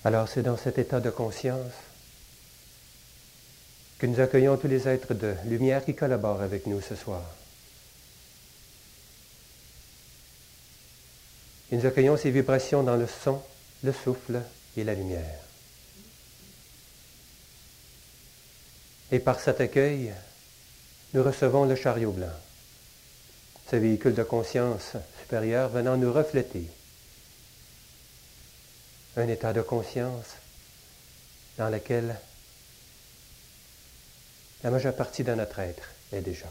Alors c'est dans cet état de conscience que nous accueillons tous les êtres de lumière qui collaborent avec nous ce soir. Et nous accueillons ces vibrations dans le son, le souffle et la lumière. Et par cet accueil, nous recevons le chariot blanc, ce véhicule de conscience supérieure venant nous refléter un état de conscience dans lequel la majeure partie de notre être est déjà.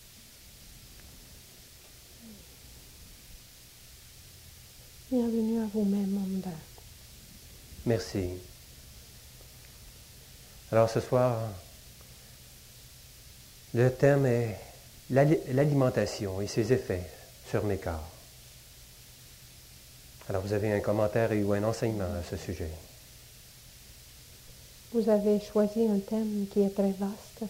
Bienvenue à vous-même, homme d'âme. Merci. Alors ce soir, le thème est l'alimentation et ses effets sur mes corps. Alors vous avez un commentaire ou un enseignement à ce sujet. Vous avez choisi un thème qui est très vaste.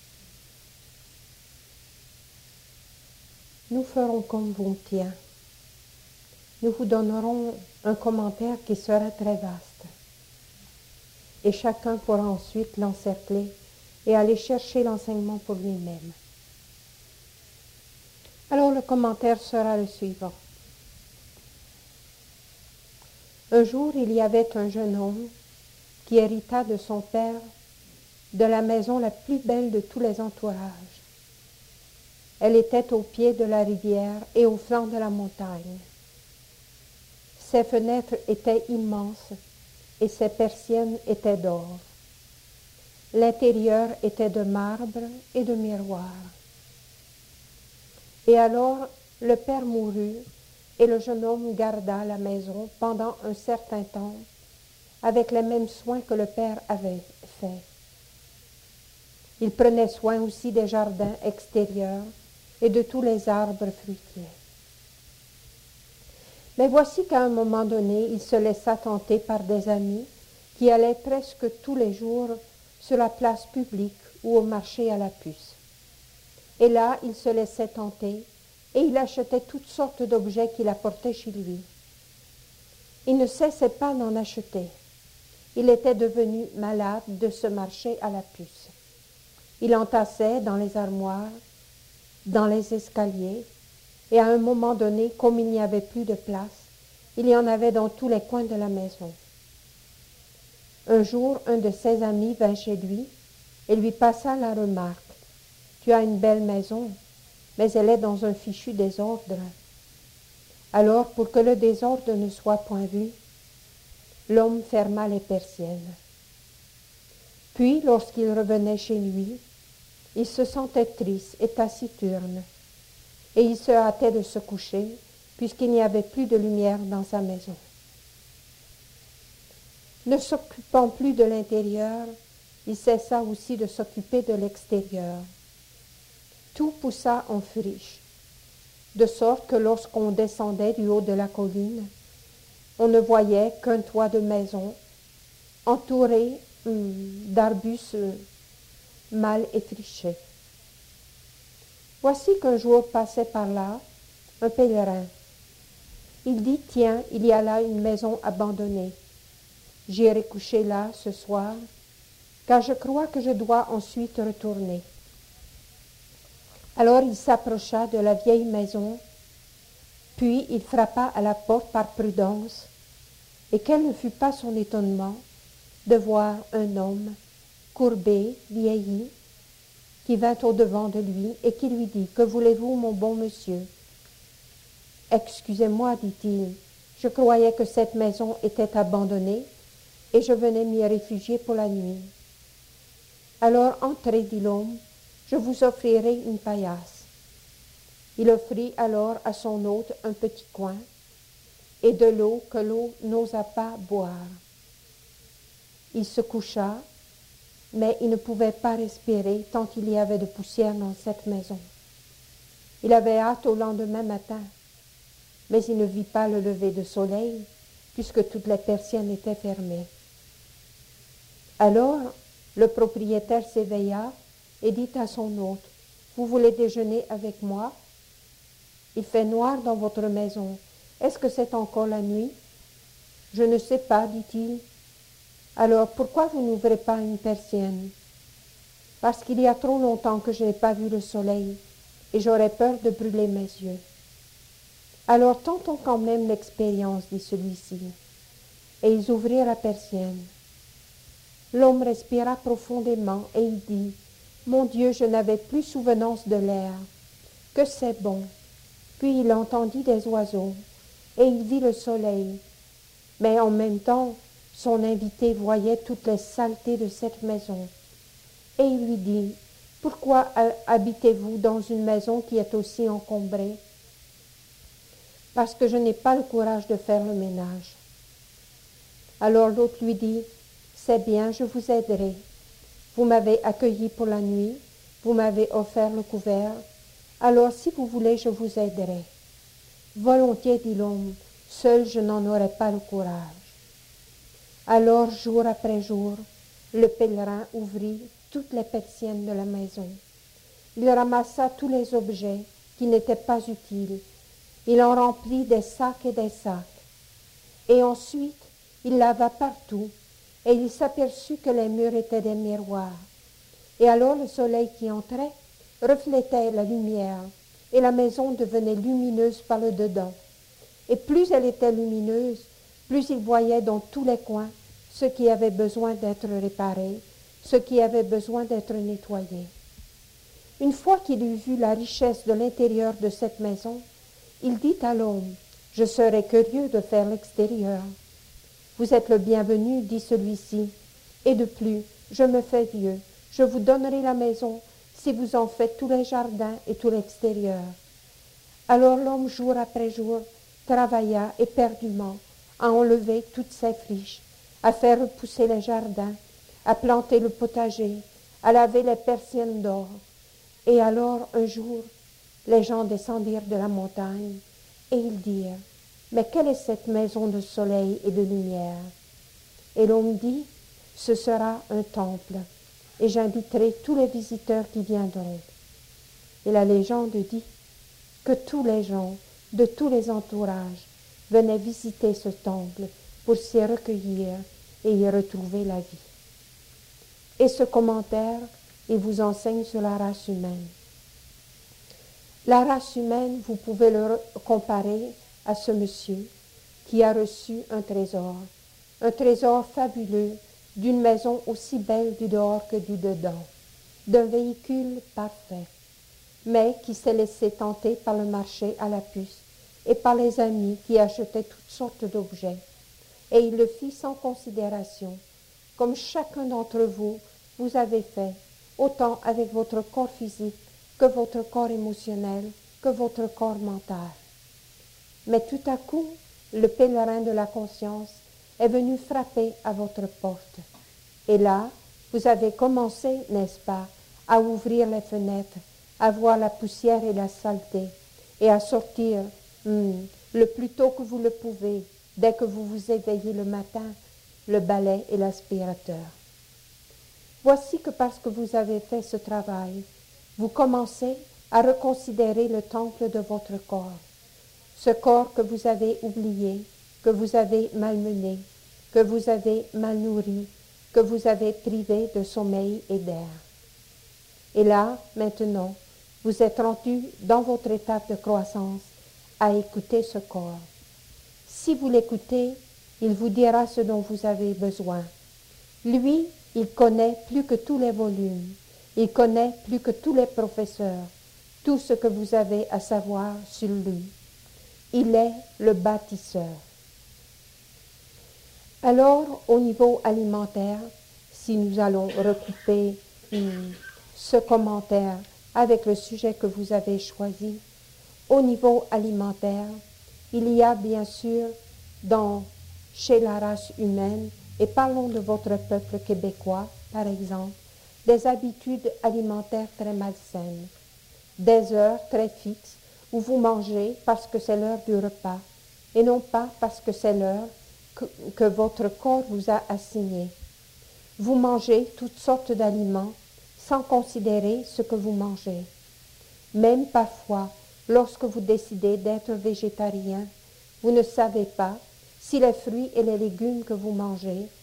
Nous ferons comme vous tient. Nous vous donnerons un commentaire qui sera très vaste. Et chacun pourra ensuite l'encercler et aller chercher l'enseignement pour lui-même. Alors le commentaire sera le suivant. Un jour, il y avait un jeune homme qui hérita de son père de la maison la plus belle de tous les entourages. Elle était au pied de la rivière et au flanc de la montagne. Ses fenêtres étaient immenses et ses persiennes étaient d'or. L'intérieur était de marbre et de miroirs. Et alors le père mourut et le jeune homme garda la maison pendant un certain temps avec les mêmes soins que le père avait fait. Il prenait soin aussi des jardins extérieurs et de tous les arbres fruitiers. Mais voici qu'à un moment donné, il se laissa tenter par des amis qui allaient presque tous les jours sur la place publique ou au marché à la puce. Et là, il se laissait tenter et il achetait toutes sortes d'objets qu'il apportait chez lui. Il ne cessait pas d'en acheter. Il était devenu malade de ce marché à la puce. Il entassait dans les armoires, dans les escaliers, et à un moment donné, comme il n'y avait plus de place, il y en avait dans tous les coins de la maison. Un jour, un de ses amis vint chez lui et lui passa la remarque. « Tu as une belle maison, mais elle est dans un fichu désordre. » Alors, pour que le désordre ne soit point vu, l'homme ferma les persiennes. Puis, lorsqu'il revenait chez lui, il se sentait triste et taciturne, et il se hâtait de se coucher, puisqu'il n'y avait plus de lumière dans sa maison. Ne s'occupant plus de l'intérieur, il cessa aussi de s'occuper de l'extérieur. Tout poussa en friche, de sorte que lorsqu'on descendait du haut de la colline, on ne voyait qu'un toit de maison entouré d'arbustes mal effrichés. Voici qu'un jour passait par là un pèlerin. Il dit, « Tiens, il y a là une maison abandonnée. J'irai coucher là ce soir, car je crois que je dois ensuite retourner. » Alors il s'approcha de la vieille maison, puis il frappa à la porte par prudence, et quel ne fut pas son étonnement de voir un homme, courbé, vieilli, qui vint au-devant de lui et qui lui dit, « Que voulez-vous, mon bon monsieur ?»« Excusez-moi, dit-il, je croyais que cette maison était abandonnée et je venais m'y réfugier pour la nuit. »« Alors entrez, dit l'homme, je vous offrirai une paillasse. » Il offrit alors à son hôte un petit coin et de l'eau que l'eau n'osa pas boire. Il se coucha, mais il ne pouvait pas respirer tant il y avait de poussière dans cette maison. Il avait hâte au lendemain matin, mais il ne vit pas le lever de soleil, puisque toutes les persiennes étaient fermées. Alors, le propriétaire s'éveilla et dit à son hôte, « Vous voulez déjeuner avec moi? Il fait noir dans votre maison. Est-ce que c'est encore la nuit? » « Je ne sais pas, dit-il. Alors pourquoi vous n'ouvrez pas une persienne? Parce qu'il y a trop longtemps que je n'ai pas vu le soleil et j'aurais peur de brûler mes yeux. Alors tentons quand même l'expérience, dit celui-ci. Et ils ouvrirent la persienne. L'homme respira profondément et il dit, « Mon Dieu, je n'avais plus souvenance de l'air. Que c'est bon! » Puis il entendit des oiseaux et il vit le soleil. Mais en même temps, son invité voyait toutes les saletés de cette maison. Et il lui dit, « Pourquoi habitez-vous dans une maison qui est aussi encombrée? » « Parce que je n'ai pas le courage de faire le ménage. » Alors l'autre lui dit, « C'est bien, je vous aiderai. Vous m'avez accueilli pour la nuit, vous m'avez offert le couvert, alors si vous voulez, je vous aiderai. » Volontiers, dit l'homme, seul je n'en aurais pas le courage. Alors, jour après jour, le pèlerin ouvrit toutes les persiennes de la maison. Il ramassa tous les objets qui n'étaient pas utiles. Il en remplit des sacs et des sacs. Et ensuite, il lava partout, et il s'aperçut que les murs étaient des miroirs. Et alors le soleil qui entrait reflétait la lumière, et la maison devenait lumineuse par le dedans. Et plus elle était lumineuse, plus il voyait dans tous les coins ce qui avait besoin d'être réparé, ce qui avait besoin d'être nettoyé. Une fois qu'il eut vu la richesse de l'intérieur de cette maison, il dit à l'homme, « Je serais curieux de faire l'extérieur. » « Vous êtes le bienvenu, dit celui-ci, et de plus, je me fais vieux, je vous donnerai la maison si vous en faites tous les jardins et tout l'extérieur. » Alors l'homme, jour après jour, travailla éperdument à enlever toutes ces friches, à faire repousser les jardins, à planter le potager, à laver les persiennes d'or. Et alors, un jour, les gens descendirent de la montagne et ils dirent, « Mais quelle est cette maison de soleil et de lumière? » Et l'homme dit, « Ce sera un temple, et j'inviterai tous les visiteurs qui viendront. » Et la légende dit que tous les gens de tous les entourages venaient visiter ce temple pour s'y recueillir et y retrouver la vie. Et ce commentaire, il vous enseigne sur la race humaine. La race humaine, vous pouvez le comparer à ce monsieur qui a reçu un trésor fabuleux d'une maison aussi belle du dehors que du dedans, d'un véhicule parfait, mais qui s'est laissé tenter par le marché à la puce et par les amis qui achetaient toutes sortes d'objets. Et il le fit sans considération, comme chacun d'entre vous, vous avez fait, autant avec votre corps physique que votre corps émotionnel, que votre corps mental. Mais tout à coup, le pèlerin de la conscience est venu frapper à votre porte. Et là, vous avez commencé, n'est-ce pas, à ouvrir les fenêtres, à voir la poussière et la saleté, et à sortir, le plus tôt que vous le pouvez, dès que vous vous éveillez le matin, le balai et l'aspirateur. Voici que parce que vous avez fait ce travail, vous commencez à reconsidérer le temple de votre corps, ce corps que vous avez oublié, que vous avez malmené, que vous avez mal nourri, que vous avez privé de sommeil et d'air. Et là, maintenant, vous êtes rendu dans votre étape de croissance à écouter ce corps. Si vous l'écoutez, il vous dira ce dont vous avez besoin. Lui, il connaît plus que tous les volumes, il connaît plus que tous les professeurs, tout ce que vous avez à savoir sur lui. Il est le bâtisseur. Alors, au niveau alimentaire, si nous allons recouper ce commentaire avec le sujet que vous avez choisi, au niveau alimentaire, il y a bien sûr chez la race humaine, et parlons de votre peuple québécois, par exemple, des habitudes alimentaires très malsaines, des heures très fixes où vous mangez parce que c'est l'heure du repas, et non pas parce que c'est l'heure que votre corps vous a assigné. Vous mangez toutes sortes d'aliments sans considérer ce que vous mangez. Même parfois, lorsque vous décidez d'être végétarien, vous ne savez pas si les fruits et les légumes que vous mangez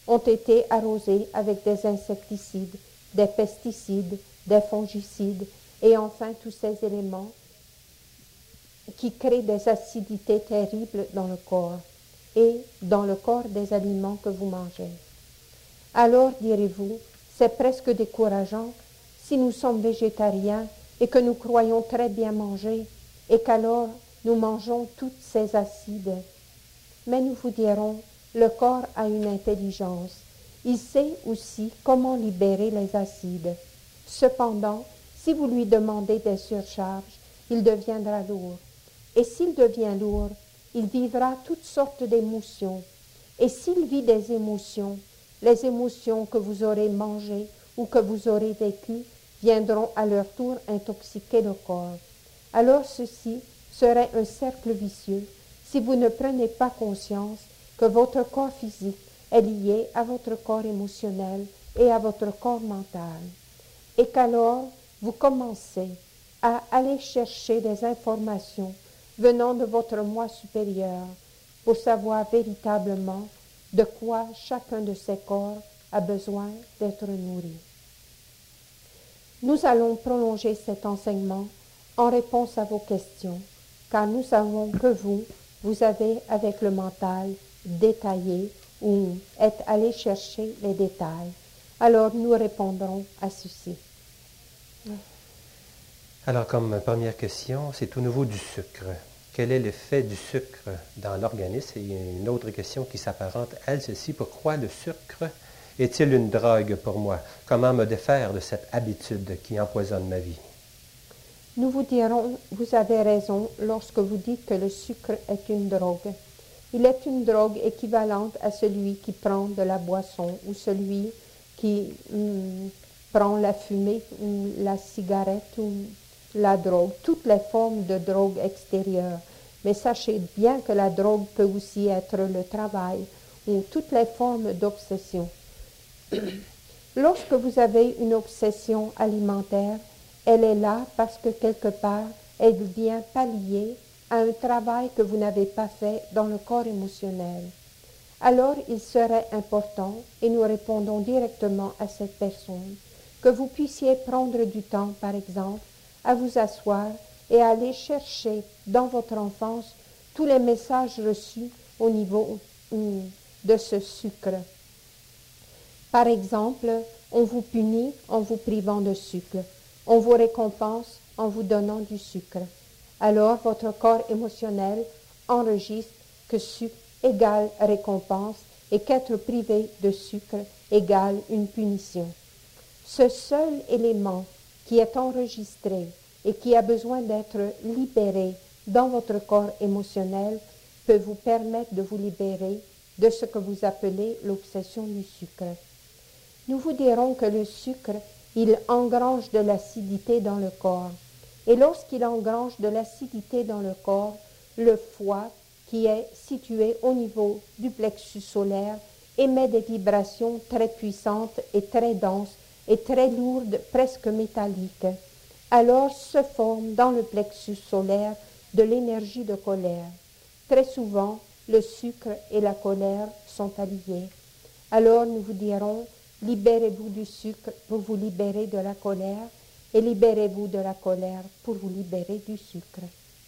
ont été arrosés avec des insecticides, des pesticides, des fongicides et enfin tous ces éléments qui créent des acidités terribles dans le corps et dans le corps des aliments que vous mangez. Alors direz-vous, c'est presque décourageant si nous sommes végétariens et que nous croyons très bien manger et qu'alors nous mangeons tous ces acides. Mais nous vous dirons, le corps a une intelligence. Il sait aussi comment libérer les acides. Cependant, si vous lui demandez des surcharges, il deviendra lourd. Et s'il devient lourd, il vivra toutes sortes d'émotions. Et s'il vit des émotions, les émotions que vous aurez mangées ou que vous aurez vécues viendront à leur tour intoxiquer le corps. Alors ceci serait un cercle vicieux si vous ne prenez pas conscience que votre corps physique est lié à votre corps émotionnel et à votre corps mental. Et qu'alors vous commencez à aller chercher des informations venant de votre moi supérieur pour savoir véritablement de quoi chacun de ces corps a besoin d'être nourri. Nous allons prolonger cet enseignement en réponse à vos questions, car nous savons que vous avez avec le mental détaillé ou êtes allé chercher les détails. Alors nous répondrons à ceci. Alors, comme première question, c'est au niveau du sucre. Quel est l'effet du sucre dans l'organisme? Et il y a une autre question qui s'apparente, elle, celle-ci. Pourquoi le sucre est-il une drogue pour moi? Comment me défaire de cette habitude qui empoisonne ma vie? Nous vous dirons, vous avez raison lorsque vous dites que le sucre est une drogue. Il est une drogue équivalente à celui qui prend de la boisson ou celui qui prend la fumée ou la cigarette ou la drogue, toutes les formes de drogue extérieure. Mais sachez bien que la drogue peut aussi être le travail ou toutes les formes d'obsession. Lorsque vous avez une obsession alimentaire, elle est là parce que quelque part, elle vient pallier à un travail que vous n'avez pas fait dans le corps émotionnel. Alors il serait important, et nous répondons directement à cette personne, que vous puissiez prendre du temps, par exemple, à vous asseoir et à aller chercher dans votre enfance tous les messages reçus au niveau de ce sucre. Par exemple, on vous punit en vous privant de sucre. On vous récompense en vous donnant du sucre. Alors votre corps émotionnel enregistre que sucre égale récompense et qu'être privé de sucre égale une punition. Ce seul élément qui est enregistré et qui a besoin d'être libéré dans votre corps émotionnel peut vous permettre de vous libérer de ce que vous appelez l'obsession du sucre. Nous vous dirons que le sucre, il engrange de l'acidité dans le corps. Et lorsqu'il engrange de l'acidité dans le corps, le foie, qui est situé au niveau du plexus solaire, émet des vibrations très puissantes et très denses et très lourdes, presque métalliques. Alors se forme dans le plexus solaire de l'énergie de colère. Très souvent, le sucre et la colère sont alliés. Alors nous vous dirons, libérez-vous du sucre pour vous libérer de la colère et libérez-vous de la colère pour vous libérer du sucre.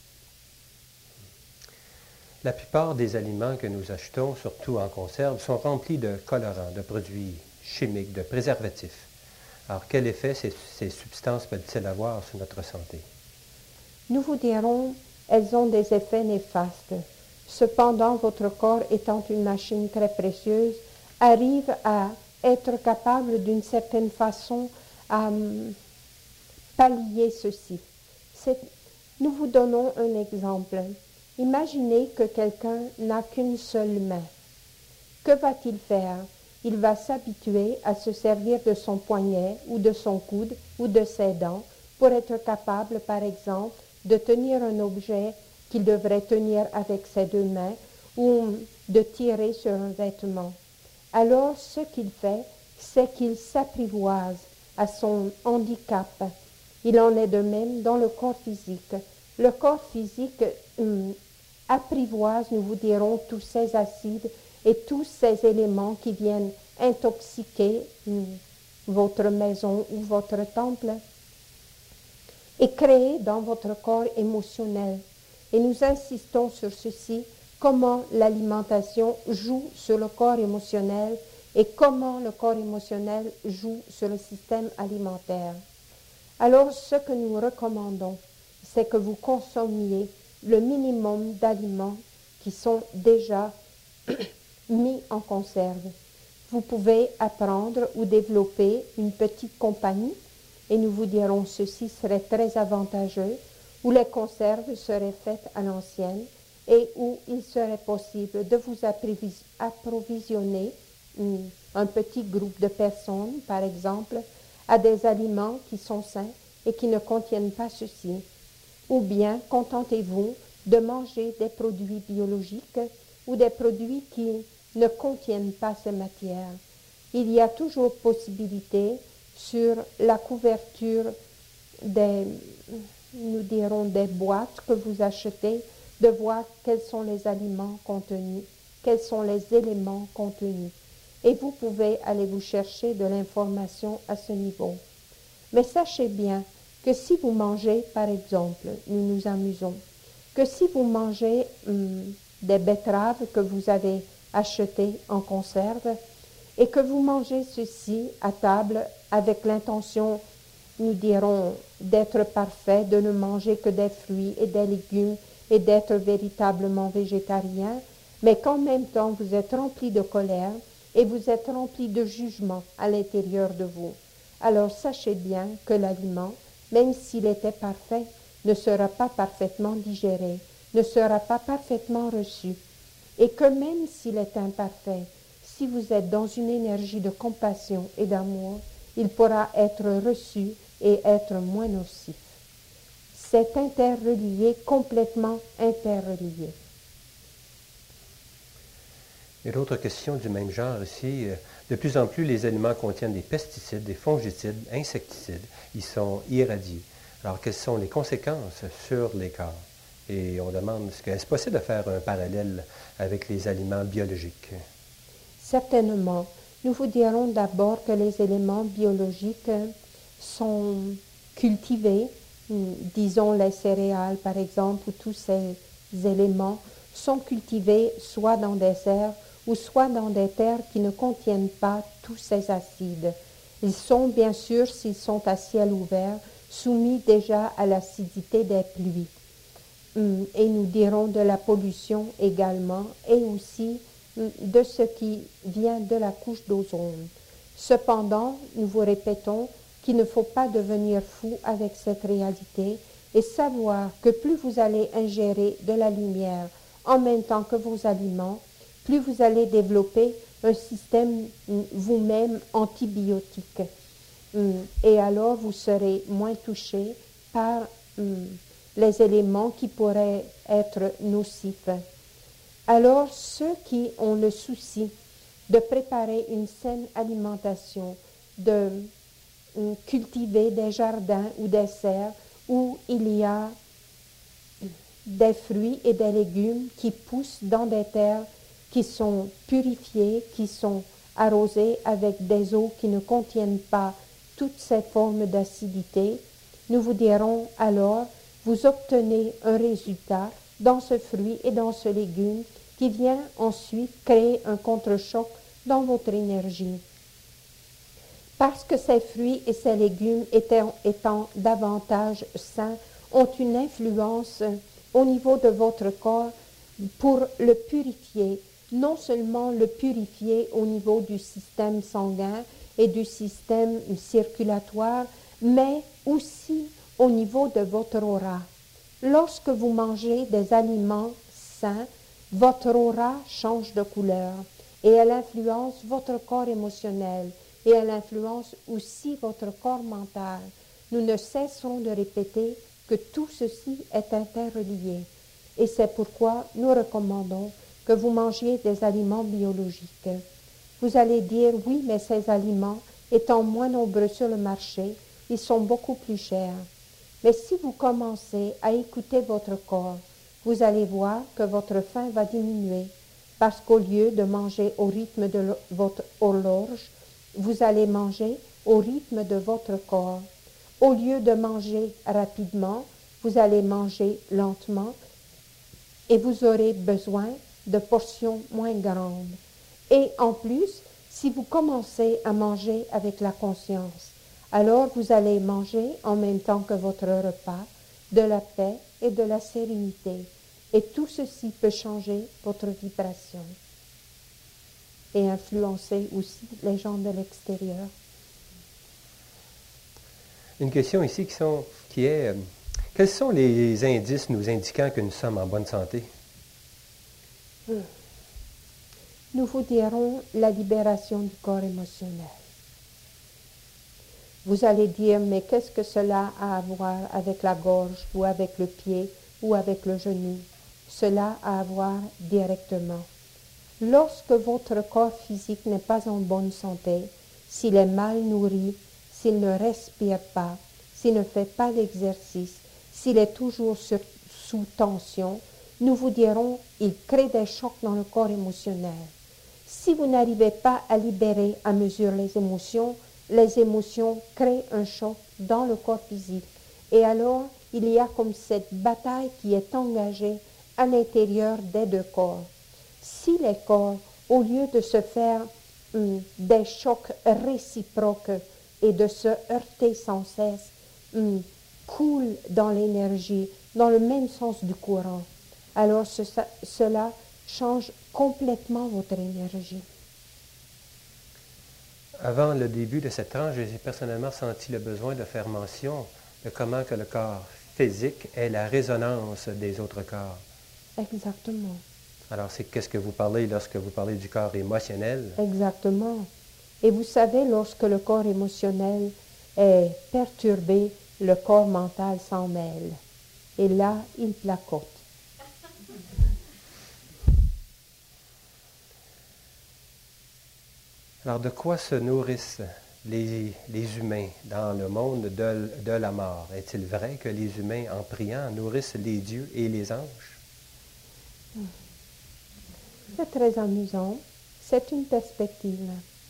La plupart des aliments que nous achetons, surtout en conserve, sont remplis de colorants, de produits chimiques, de préservatifs. Alors, quel effet ces substances peuvent-elles avoir sur notre santé? Nous vous dirons, elles ont des effets néfastes. Cependant, votre corps étant une machine très précieuse, arrive à être capable d'une certaine façon à pallier ceci. Nous vous donnons un exemple. Imaginez que quelqu'un n'a qu'une seule main. Que va-t-il faire? Il va s'habituer à se servir de son poignet ou de son coude ou de ses dents pour être capable, par exemple, de tenir un objet qu'il devrait tenir avec ses deux mains ou de tirer sur un vêtement. Alors, ce qu'il fait, c'est qu'il s'apprivoise à son handicap. Il en est de même dans le corps physique. Le corps physique apprivoise, nous vous dirons, tous ces acides et tous ces éléments qui viennent intoxiquer votre maison ou votre temple et créer dans votre corps émotionnel. Et nous insistons sur ceci, comment l'alimentation joue sur le corps émotionnel et comment le corps émotionnel joue sur le système alimentaire. Alors, ce que nous recommandons, c'est que vous consommiez le minimum d'aliments qui sont déjà mis en conserve. Vous pouvez apprendre ou développer une petite compagnie et nous vous dirons ceci serait très avantageux, où les conserves seraient faites à l'ancienne et où il serait possible de vous approvisionner un petit groupe de personnes, par exemple, à des aliments qui sont sains et qui ne contiennent pas ceci. Ou bien contentez-vous de manger des produits biologiques ou des produits qui ne contiennent pas ces matières. Il y a toujours possibilité sur la couverture des, nous dirons, des boîtes que vous achetez, de voir quels sont les aliments contenus, quels sont les éléments contenus. Et vous pouvez aller vous chercher de l'information à ce niveau. Mais sachez bien que si vous mangez, par exemple, nous nous amusons, que si vous mangez des betteraves que vous avez achetées en conserve et que vous mangez ceci à table avec l'intention, nous dirons, d'être parfait, de ne manger que des fruits et des légumes et d'être véritablement végétarien, mais qu'en même temps vous êtes rempli de colère et vous êtes rempli de jugement à l'intérieur de vous. Alors sachez bien que l'aliment, même s'il était parfait, ne sera pas parfaitement digéré, ne sera pas parfaitement reçu. Et que même s'il est imparfait, si vous êtes dans une énergie de compassion et d'amour, il pourra être reçu et être moins nocif. C'est interrelié, complètement interrelié. Et l'autre question du même genre ici, de plus en plus les aliments contiennent des pesticides, des fongicides, insecticides. Ils sont irradiés. Alors quelles sont les conséquences sur les corps? Et on demande, est-ce possible de faire un parallèle avec les aliments biologiques? Certainement. Nous vous dirons d'abord que les éléments biologiques sont cultivés, disons les céréales par exemple, ou tous ces éléments sont cultivés soit dans des serres ou soit dans des terres qui ne contiennent pas tous ces acides. Ils sont bien sûr, s'ils sont à ciel ouvert, soumis déjà à l'acidité des pluies. Et nous dirons de la pollution également et aussi de ce qui vient de la couche d'ozone. Cependant, nous vous répétons qu'il ne faut pas devenir fou avec cette réalité et savoir que plus vous allez ingérer de la lumière en même temps que vos aliments, plus vous allez développer un système vous-même antibiotique. Et alors vous serez moins touché par les éléments qui pourraient être nocifs. Alors ceux qui ont le souci de préparer une saine alimentation, de cultiver des jardins ou des serres où il y a des fruits et des légumes qui poussent dans des terres qui sont purifiées, qui sont arrosées avec des eaux qui ne contiennent pas toutes ces formes d'acidité, nous vous dirons alors, vous obtenez un résultat dans ce fruit et dans ce légume qui vient ensuite créer un contre-choc dans votre énergie. Parce que ces fruits et ces légumes étant davantage sains, ont une influence au niveau de votre corps pour le purifier, non seulement le purifier au niveau du système sanguin et du système circulatoire, mais aussi au niveau de votre aura. Lorsque vous mangez des aliments sains, votre aura change de couleur et elle influence votre corps émotionnel et elle influence aussi votre corps mental. Nous ne cesserons de répéter que tout ceci est interrelié et c'est pourquoi nous recommandons que vous mangiez des aliments biologiques. Vous allez dire, oui, mais ces aliments, étant moins nombreux sur le marché, ils sont beaucoup plus chers. Mais si vous commencez à écouter votre corps, vous allez voir que votre faim va diminuer, parce qu'au lieu de manger au rythme de votre horloge, vous allez manger au rythme de votre corps. Au lieu de manger rapidement, vous allez manger lentement et vous aurez besoin de portions moins grandes. Et en plus, si vous commencez à manger avec la conscience, alors vous allez manger en même temps que votre repas de la paix et de la sérénité. Et tout ceci peut changer votre vibration et influencer aussi les gens de l'extérieur. Une question ici qui est, quels sont les indices nous indiquant que nous sommes en bonne santé? Nous vous dirons la libération du corps émotionnel. Vous allez dire, mais qu'est-ce que cela a à voir avec la gorge ou avec le pied ou avec le genou? Cela a à voir directement. Lorsque votre corps physique n'est pas en bonne santé, s'il est mal nourri, s'il ne respire pas, s'il ne fait pas d'exercice, s'il est toujours sous tension, nous vous dirons, il crée des chocs dans le corps émotionnel. Si vous n'arrivez pas à libérer à mesure les émotions créent un choc dans le corps physique. Et alors, il y a comme cette bataille qui est engagée à l'intérieur des deux corps. Si les corps, au lieu de se faire des chocs réciproques et de se heurter sans cesse, coulent dans l'énergie, dans le même sens du courant, alors cela change complètement votre énergie. Avant le début de cette tranche, j'ai personnellement senti le besoin de faire mention de comment que le corps physique est la résonance des autres corps. Exactement. Alors, c'est qu'est-ce que vous parlez lorsque vous parlez du corps émotionnel? Exactement. Et vous savez, lorsque le corps émotionnel est perturbé, le corps mental s'en mêle. Et là, il placote. Alors, de quoi se nourrissent les humains dans le monde de la mort? Est-il vrai que les humains, en priant, nourrissent les dieux et les anges? C'est très amusant. C'est une perspective.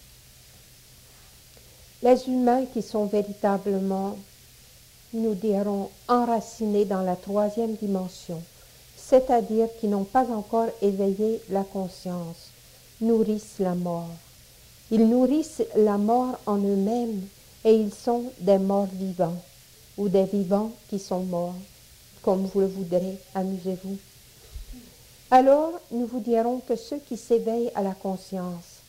Les humains qui sont véritablement, nous dirons, enracinés dans la troisième dimension, c'est-à-dire qui n'ont pas encore éveillé la conscience, nourrissent la mort. Ils nourrissent la mort en eux-mêmes et ils sont des morts vivants ou des vivants qui sont morts, comme vous le voudrez, amusez-vous. Alors, nous vous dirons que ceux qui s'éveillent à la conscience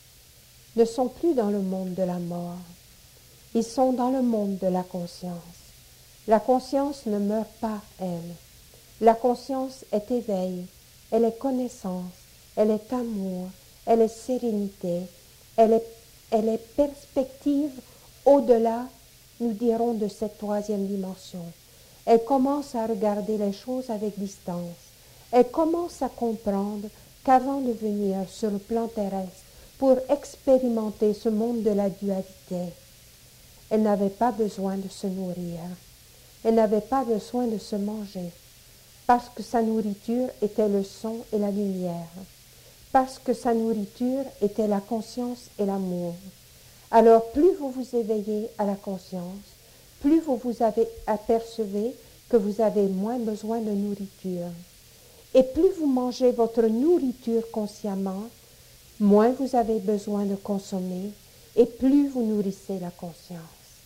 ne sont plus dans le monde de la mort. Ils sont dans le monde de la conscience. La conscience ne meurt pas, elle. La conscience est éveil, elle est connaissance, elle est amour, elle est sérénité, elle est perspective au-delà, nous dirons, de cette troisième dimension. Elle commence à regarder les choses avec distance. Elle commence à comprendre qu'avant de venir sur le plan terrestre pour expérimenter ce monde de la dualité, elle n'avait pas besoin de se nourrir. Elle n'avait pas besoin de se manger, parce que sa nourriture était le son et la lumière, parce que sa nourriture était la conscience et l'amour. Alors plus vous vous éveillez à la conscience, plus vous apercevez que vous avez moins besoin de nourriture. Et plus vous mangez votre nourriture consciemment, moins vous avez besoin de consommer et plus vous nourrissez la conscience.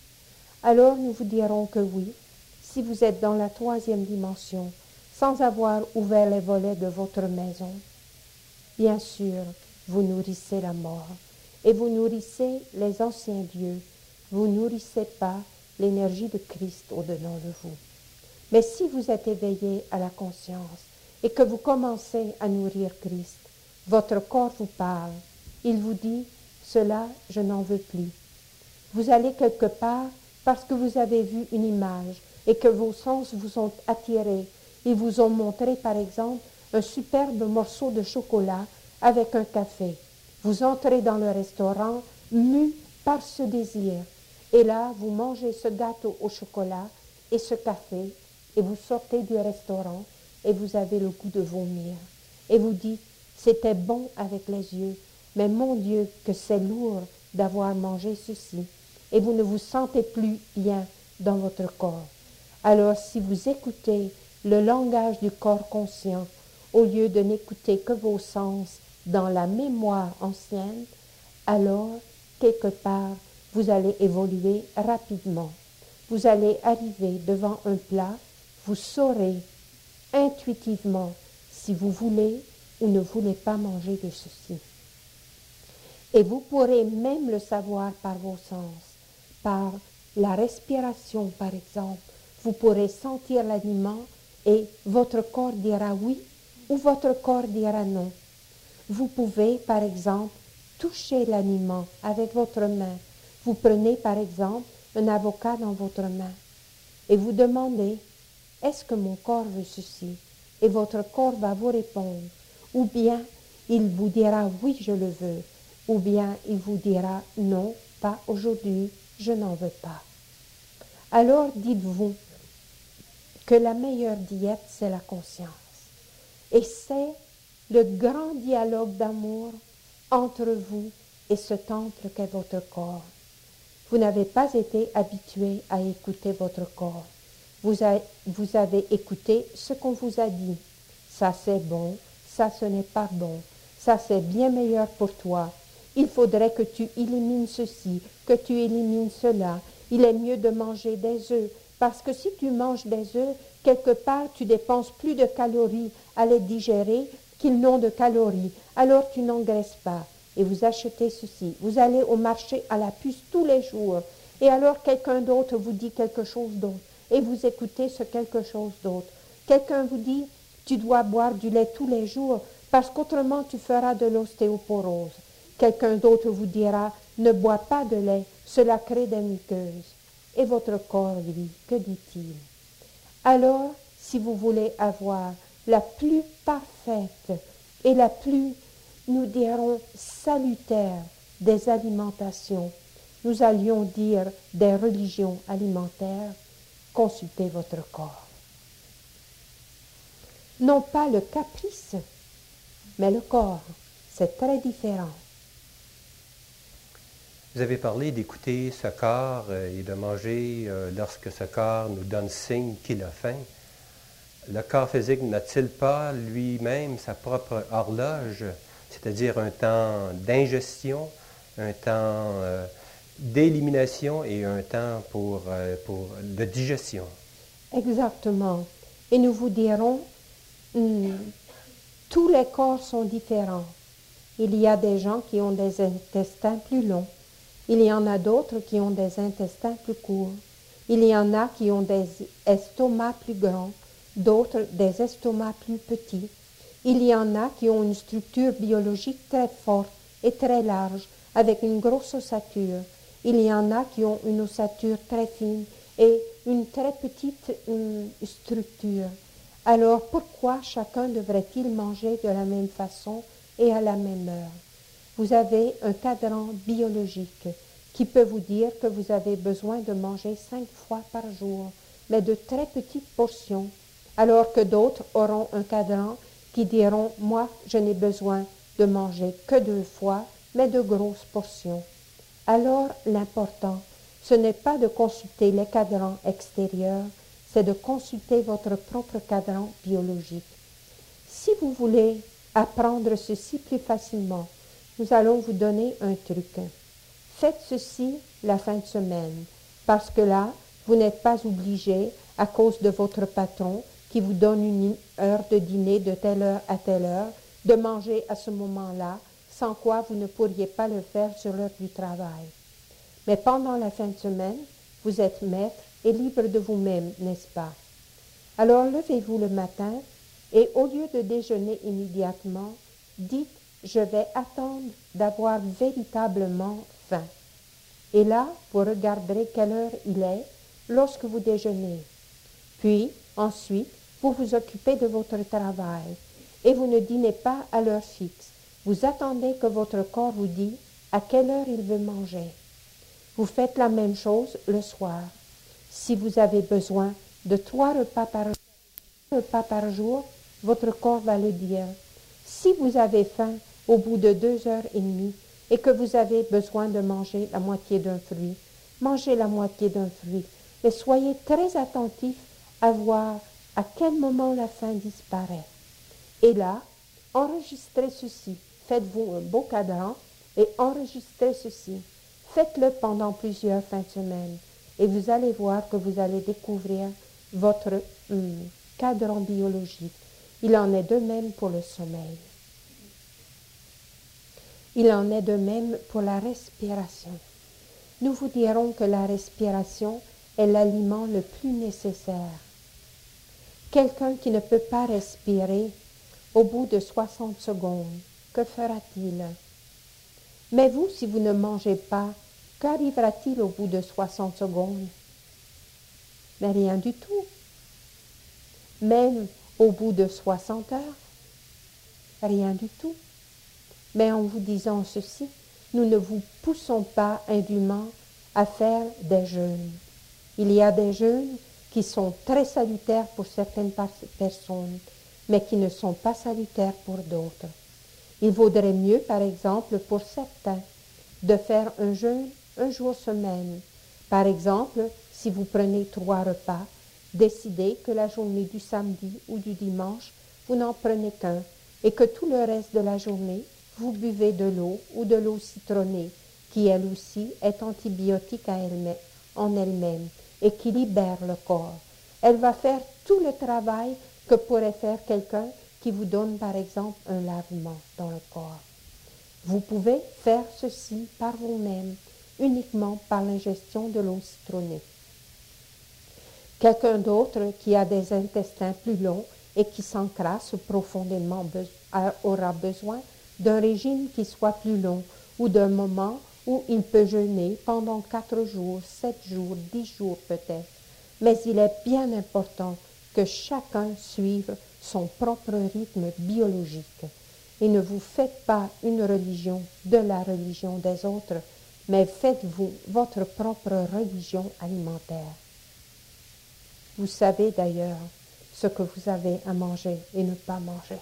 Alors nous vous dirons que oui, si vous êtes dans la troisième dimension, sans avoir ouvert les volets de votre maison, bien sûr, vous nourrissez la mort et vous nourrissez les anciens dieux. Vous nourrissez pas l'énergie de Christ au-dedans de vous. Mais si vous êtes éveillé à la conscience et que vous commencez à nourrir Christ, votre corps vous parle. Il vous dit, cela, je n'en veux plus. Vous allez quelque part parce que vous avez vu une image et que vos sens vous ont attiré. Ils vous ont montré, par exemple, un superbe morceau de chocolat avec un café. Vous entrez dans le restaurant, mu par ce désir. Et là, vous mangez ce gâteau au chocolat et ce café, et vous sortez du restaurant et vous avez le goût de vomir. Et vous dites, C'était bon avec les yeux, mais mon Dieu, que c'est lourd d'avoir mangé ceci, et vous ne vous sentez plus bien dans votre corps. Alors si vous écoutez le langage du corps conscient, au lieu de n'écouter que vos sens dans la mémoire ancienne, alors, quelque part, vous allez évoluer rapidement. Vous allez arriver devant un plat, vous saurez intuitivement si vous voulez ou ne voulez pas manger de ceci. Et vous pourrez même le savoir par vos sens, par la respiration par exemple. Vous pourrez sentir l'aliment et votre corps dira oui ou votre corps dira non. Vous pouvez par exemple toucher l'aliment avec votre main. Vous prenez par exemple un avocat dans votre main et vous demandez « Est-ce que mon corps veut ceci ?» Et votre corps va vous répondre. Ou bien il vous dira « Oui, je le veux » ou bien il vous dira « Non, pas aujourd'hui, je n'en veux pas ». Alors dites-vous que la meilleure diète, c'est la conscience. Et c'est le grand dialogue d'amour entre vous et ce temple qu'est votre corps. Vous n'avez pas été habitué à écouter votre corps. Vous avez écouté ce qu'on vous a dit. Ça c'est bon, ça ce n'est pas bon, ça c'est bien meilleur pour toi. Il faudrait que tu élimines ceci, que tu élimines cela. Il est mieux de manger des œufs, parce que si tu manges des œufs, quelque part tu dépenses plus de calories à les digérer qu'ils n'ont de calories. Alors tu n'engraisses pas. Et vous achetez ceci. Vous allez au marché à la puce tous les jours. Et alors quelqu'un d'autre vous dit quelque chose d'autre. Et vous écoutez ce quelque chose d'autre. Quelqu'un vous dit, tu dois boire du lait tous les jours parce qu'autrement tu feras de l'ostéoporose. Quelqu'un d'autre vous dira, ne bois pas de lait, cela crée des muqueuses. Et votre corps, lui, que dit-il? Alors, si vous voulez avoir la plus parfaite et la plus, nous dirons, salutaire des alimentations, nous allions dire des religions alimentaires, consultez votre corps. Non pas le caprice, mais le corps, c'est très différent. Vous avez parlé d'écouter ce corps et de manger lorsque ce corps nous donne signe qu'il a faim. Le corps physique n'a-t-il pas lui-même sa propre horloge, c'est-à-dire un temps d'ingestion, un temps d'élimination et un temps de digestion? Exactement. Et nous vous dirons, tous les corps sont différents. Il y a des gens qui ont des intestins plus longs. Il y en a d'autres qui ont des intestins plus courts. Il y en a qui ont des estomacs plus grands, d'autres des estomacs plus petits. Il y en a qui ont une structure biologique très forte et très large, avec une grosse ossature. Il y en a qui ont une ossature très fine et une très petite structure. Alors pourquoi chacun devrait-il manger de la même façon et à la même heure? Vous avez un cadran biologique qui peut vous dire que vous avez besoin de manger 5 fois par jour, mais de très petites portions, alors que d'autres auront un cadran qui diront « moi, je n'ai besoin de manger que 2 fois, mais de grosses portions ». Alors l'important, ce n'est pas de consulter les cadrans extérieurs, c'est de consulter votre propre cadran biologique. Si vous voulez apprendre ceci plus facilement, nous allons vous donner un truc. Faites ceci la fin de semaine, parce que là, vous n'êtes pas obligé, à cause de votre patron, qui vous donne une heure de dîner de telle heure à telle heure, de manger à ce moment-là, sans quoi vous ne pourriez pas le faire sur l'heure du travail. Mais pendant la fin de semaine, vous êtes maître et libre de vous-même, n'est-ce pas? Alors levez-vous le matin et au lieu de déjeuner immédiatement, dites « je vais attendre d'avoir véritablement faim ». Et là, vous regarderez quelle heure il est lorsque vous déjeunez. Puis, ensuite, vous vous occupez de votre travail et vous ne dînez pas à l'heure fixe. Vous attendez que votre corps vous dise à quelle heure il veut manger. Vous faites la même chose le soir. Si vous avez besoin de 3 repas par jour, votre corps va le dire. Si vous avez faim au bout de 2 heures et demie et que vous avez besoin de manger la moitié d'un fruit, mangez la moitié d'un fruit, mais soyez très attentifs à voir à quel moment la faim disparaît. Et là, enregistrez ceci. Faites-vous un beau cadran et enregistrez ceci. Faites-le pendant plusieurs fins de semaine et vous allez voir que vous allez découvrir votre cadran biologique. Il en est de même pour le sommeil. Il en est de même pour la respiration. Nous vous dirons que la respiration est l'aliment le plus nécessaire. Quelqu'un qui ne peut pas respirer, au bout de 60 secondes, que fera-t-il? Mais vous, si vous ne mangez pas, qu'arrivera-t-il au bout de 60 secondes? Mais rien du tout. Même au bout de 60 heures, rien du tout. Mais en vous disant ceci, nous ne vous poussons pas indûment à faire des jeûnes. Il y a des jeûnes qui sont très salutaires pour certaines personnes, mais qui ne sont pas salutaires pour d'autres. Il vaudrait mieux, par exemple, pour certains, de faire un jeûne un jour semaine. Par exemple, si vous prenez 3 repas, décidez que la journée du samedi ou du dimanche, vous n'en prenez qu'un et que tout le reste de la journée, vous buvez de l'eau ou de l'eau citronnée, qui elle aussi est antibiotique en elle-même et qui libère le corps. Elle va faire tout le travail que pourrait faire quelqu'un qui vous donne par exemple un lavement dans le corps. Vous pouvez faire ceci par vous-même, uniquement par l'ingestion de l'eau citronnée. Quelqu'un d'autre qui a des intestins plus longs et qui s'encrasse profondément aura besoin d'un régime qui soit plus long ou d'un moment où il peut jeûner pendant 4 jours, 7 jours, 10 jours peut-être. Mais il est bien important que chacun suive son propre rythme biologique. Et ne vous faites pas une religion de la religion des autres, mais faites-vous votre propre religion alimentaire. Vous savez d'ailleurs ce que vous avez à manger et ne pas manger.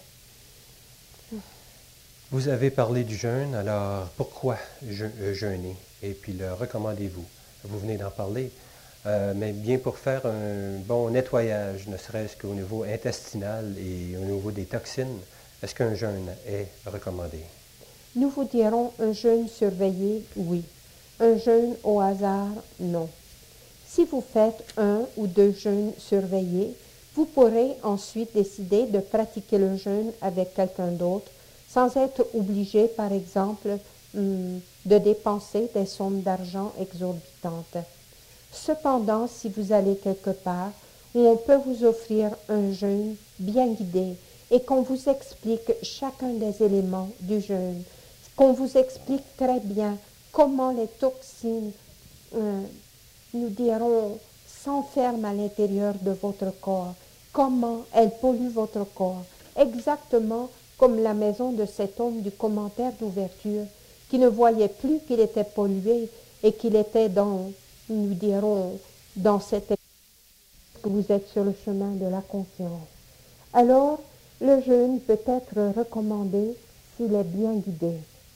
Vous avez parlé du jeûne, alors pourquoi jeûner? Et puis le recommandez-vous? Vous venez d'en parler, mais bien pour faire un bon nettoyage, ne serait-ce qu'au niveau intestinal et au niveau des toxines, est-ce qu'un jeûne est recommandé? Nous vous dirons un jeûne surveillé, oui. Un jeûne au hasard, non. Si vous faites 1 ou 2 jeûnes surveillés, vous pourrez ensuite décider de pratiquer le jeûne avec quelqu'un d'autre sans être obligé, par exemple, de dépenser des sommes d'argent exorbitantes. Cependant, si vous allez quelque part où on peut vous offrir un jeûne bien guidé et qu'on vous explique chacun des éléments du jeûne, qu'on vous explique très bien comment les toxines, nous dirons, s'enferment à l'intérieur de votre corps, comment elles polluent votre corps, exactement comme la maison de cet homme du commentaire d'ouverture, qui ne voyait plus qu'il était pollué et qu'il était dans, nous dirons, dans cette que vous êtes sur le chemin de la conscience. Alors, le jeûne peut être recommandé s'il est bien guidé.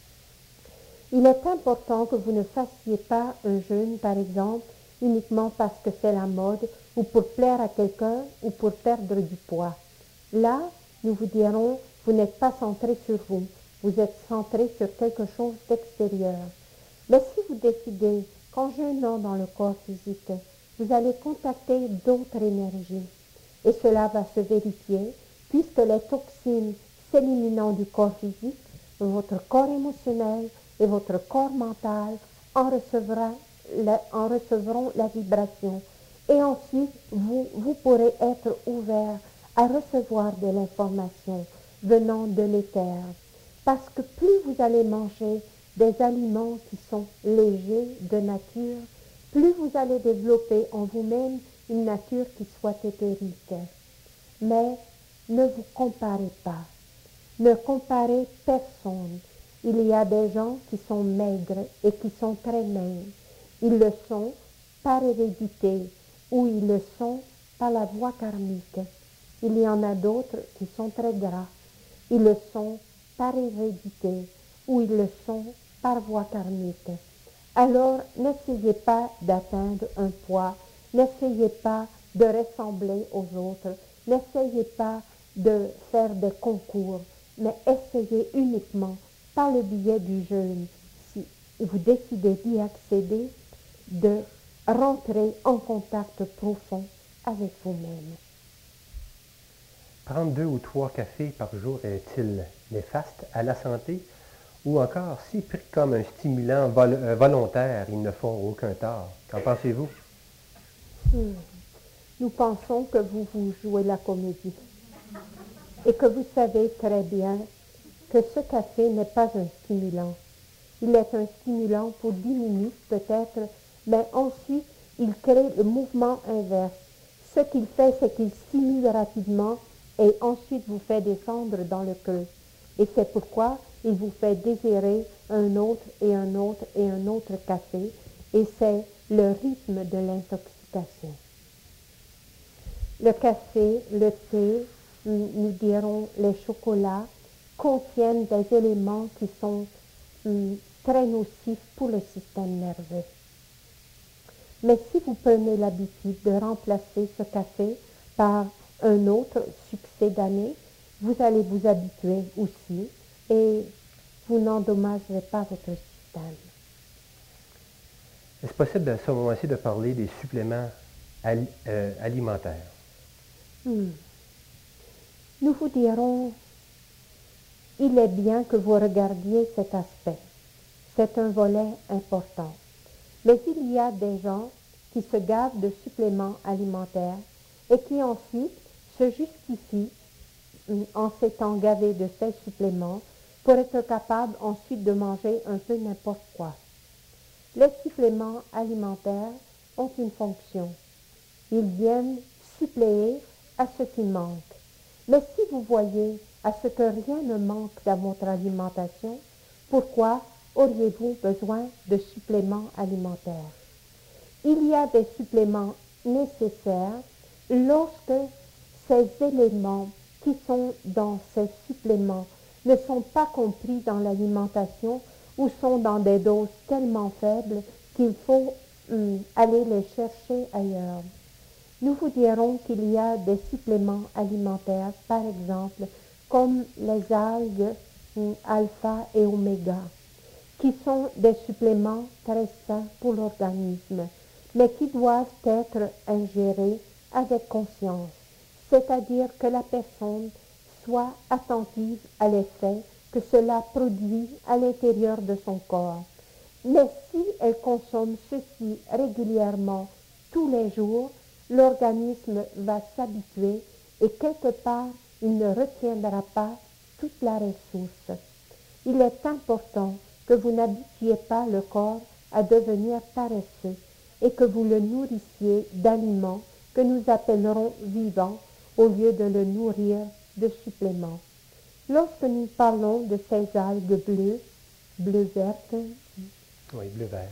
Il est important que vous ne fassiez pas un jeûne, par exemple, uniquement parce que c'est la mode ou pour plaire à quelqu'un ou pour perdre du poids. Là, nous vous dirons, vous n'êtes pas centré sur vous, vous êtes centré sur quelque chose d'extérieur. Mais si vous décidez qu'en jeûnant dans le corps physique, vous allez contacter d'autres énergies, et cela va se vérifier, puisque les toxines s'éliminant du corps physique, votre corps émotionnel et votre corps mental en recevront la vibration. Et ensuite, vous pourrez être ouvert à recevoir de l'information venant de l'éther. Parce que plus vous allez manger des aliments qui sont légers de nature, plus vous allez développer en vous-même une nature qui soit éthérique. Mais ne vous comparez pas. Ne comparez personne. Il y a des gens qui sont maigres et qui sont très maigres. Ils le sont par hérédité ou ils le sont par la voie karmique. Il y en a d'autres qui sont très gras. Ils le sont par hérédité ou ils le sont par voie karmique. Alors, n'essayez pas d'atteindre un poids, n'essayez pas de ressembler aux autres, n'essayez pas de faire des concours, mais essayez uniquement, par le biais du jeûne, si vous décidez d'y accéder, de rentrer en contact profond avec vous-même. Prendre 2 ou 3 cafés par jour est-il néfaste à la santé? Ou encore, si pris comme un stimulant volontaire, ils ne font aucun tort. Qu'en pensez-vous? Nous pensons que vous jouez la comédie et que vous savez très bien que ce café n'est pas un stimulant. Il est un stimulant pour 10 minutes peut-être, mais ensuite il crée le mouvement inverse. Ce qu'il fait, c'est qu'il stimule rapidement et ensuite vous fait descendre dans le creux. Et c'est pourquoi il vous fait désirer un autre et un autre et un autre café, et c'est le rythme de l'intoxication. Le café, le thé, nous dirons les chocolats, contiennent des éléments qui sont très nocifs pour le système nerveux. Mais si vous prenez l'habitude de remplacer ce café par un autre succédané, vous allez vous habituer aussi et vous n'endommagerez pas votre système. Est-ce possible à ce moment-ci de parler des suppléments alimentaires? Nous vous dirons, il est bien que vous regardiez cet aspect. C'est un volet important. Mais il y a des gens qui se gavent de suppléments alimentaires et qui ensuite se justifient en s'étant gavés de ces suppléments pour être capables ensuite de manger un peu n'importe quoi. Les suppléments alimentaires ont une fonction. Ils viennent suppléer à ce qui manque. Mais si vous voyez à ce que rien ne manque dans votre alimentation, pourquoi auriez-vous besoin de suppléments alimentaires? Il y a des suppléments nécessaires lorsque ces éléments qui sont dans ces suppléments ne sont pas compris dans l'alimentation ou sont dans des doses tellement faibles qu'il faut aller les chercher ailleurs. Nous vous dirons qu'il y a des suppléments alimentaires, par exemple, comme les algues alpha et oméga, qui sont des suppléments très sains pour l'organisme, mais qui doivent être ingérés avec conscience, c'est-à-dire que la personne soit attentive à l'effet que cela produit à l'intérieur de son corps. Mais si elle consomme ceci régulièrement tous les jours, l'organisme va s'habituer et quelque part, il ne retiendra pas toute la ressource. Il est important que vous n'habituiez pas le corps à devenir paresseux et que vous le nourrissiez d'aliments que nous appellerons vivants au lieu de le nourrir de suppléments. Lorsque nous parlons de ces algues bleu-vertes, Oui, bleu-vert.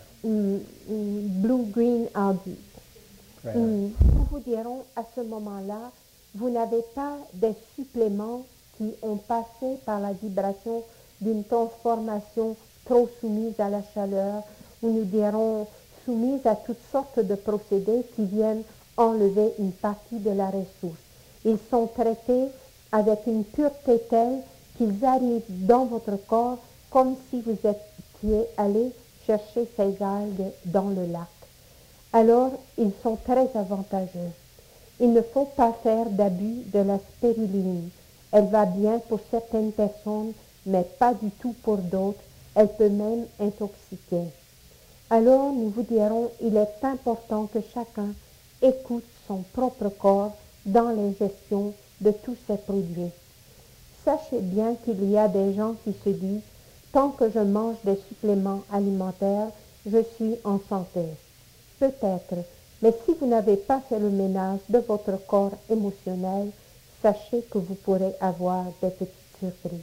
Blue-green algae, nous vous dirons à ce moment-là, vous n'avez pas des suppléments qui ont passé par la vibration d'une transformation trop soumise à la chaleur, ou nous dirons soumise à toutes sortes de procédés qui viennent enlever une partie de la ressource. Ils sont traités avec une pureté telle qu'ils arrivent dans votre corps comme si vous étiez allé chercher ces algues dans le lac. Alors, ils sont très avantageux. Il ne faut pas faire d'abus de la spiruline. Elle va bien pour certaines personnes, mais pas du tout pour d'autres. Elle peut même intoxiquer. Alors, nous vous dirons, il est important que chacun écoute son propre corps dans l'ingestion de tous ces produits. Sachez bien qu'il y a des gens qui se disent, tant que je mange des suppléments alimentaires, je suis en santé. Peut-être, mais si vous n'avez pas fait le ménage de votre corps émotionnel, sachez que vous pourrez avoir des petites surprises.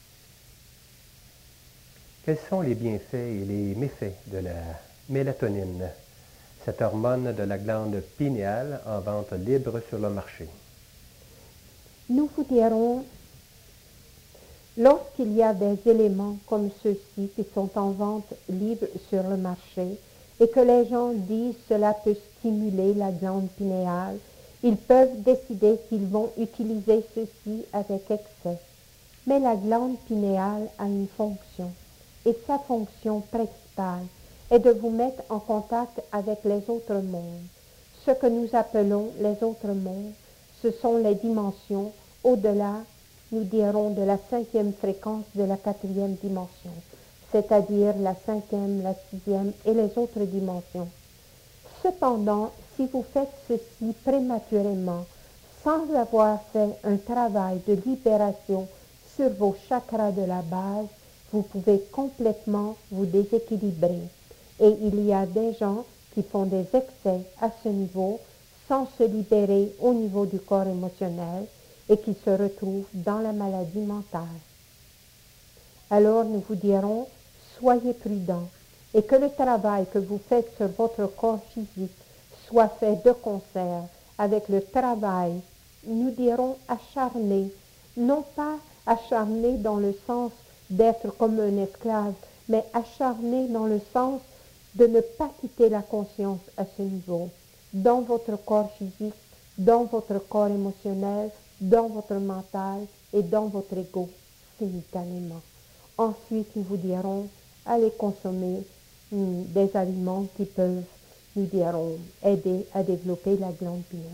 Quels sont les bienfaits et les méfaits de la mélatonine, cette hormone de la glande pinéale en vente libre sur le marché? Nous vous dirons, Lorsqu'il y a des éléments comme ceux-ci qui sont en vente libre sur le marché et que les gens disent cela peut stimuler la glande pinéale, ils peuvent décider qu'ils vont utiliser ceci avec excès. Mais la glande pinéale a une fonction et sa fonction principale est de vous mettre en contact avec les autres mondes. Ce que nous appelons les autres mondes, ce sont les dimensions au-delà, nous dirons, de la 5e fréquence de la 4e dimension, c'est-à-dire la 5e, la 6e et les autres dimensions. Cependant, si vous faites ceci prématurément, sans avoir fait un travail de libération sur vos chakras de la base, vous pouvez complètement vous déséquilibrer. Et il y a des gens qui font des excès à ce niveau sans se libérer au niveau du corps émotionnel et qui se retrouvent dans la maladie mentale. Alors nous vous dirons, soyez prudents et que le travail que vous faites sur votre corps physique soit fait de concert avec le travail, nous dirons acharné, non pas acharné dans le sens d'être comme un esclave, mais acharné dans le sens de ne pas quitter la conscience à ce niveau, dans votre corps physique, dans votre corps émotionnel, dans votre mental et dans votre ego simultanément. Ensuite, nous vous dirons, allez consommer des aliments qui peuvent, nous dirons, aider à développer la glande pinéale.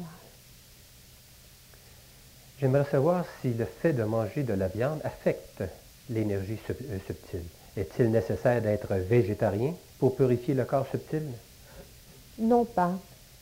J'aimerais savoir si le fait de manger de la viande affecte l'énergie subtile. Est-il nécessaire d'être végétarien pour purifier le corps subtil? Non pas.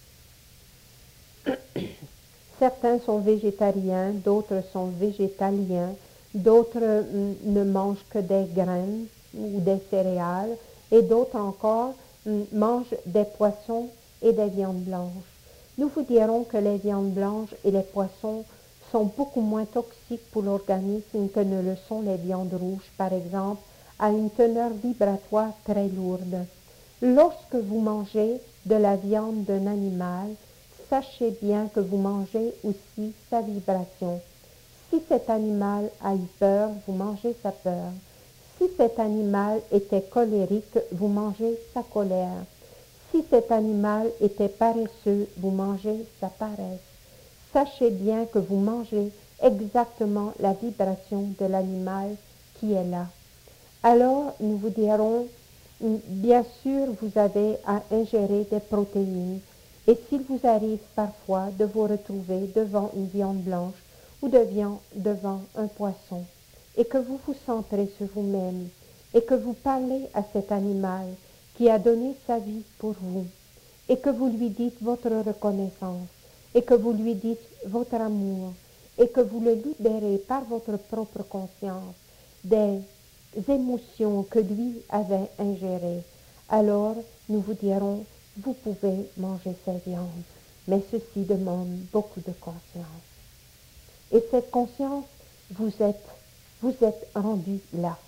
Certains sont végétariens, d'autres sont végétaliens, d'autres ne mangent que des graines ou des céréales, et d'autres encore mangent des poissons et des viandes blanches. Nous vous dirons que les viandes blanches et les poissons sont beaucoup moins toxiques pour l'organisme que ne le sont les viandes rouges, par exemple, à une teneur vibratoire très lourde. Lorsque vous mangez de la viande d'un animal, sachez bien que vous mangez aussi sa vibration. Si cet animal a eu peur, vous mangez sa peur. Si cet animal était colérique, vous mangez sa colère. Si cet animal était paresseux, vous mangez sa paresse. Sachez bien que vous mangez exactement la vibration de l'animal qui est là. Alors, nous vous dirons, bien sûr, vous avez à ingérer des protéines. Et s'il vous arrive parfois de vous retrouver devant une viande blanche ou devant un poisson, et que vous vous centrez sur vous-même, et que vous parlez à cet animal qui a donné sa vie pour vous, et que vous lui dites votre reconnaissance, et que vous lui dites votre amour, et que vous le libérez par votre propre conscience des émotions que lui avait ingérées, alors nous vous dirons, vous pouvez manger ces viandes, mais ceci demande beaucoup de conscience. Et cette conscience, vous êtes rendu là.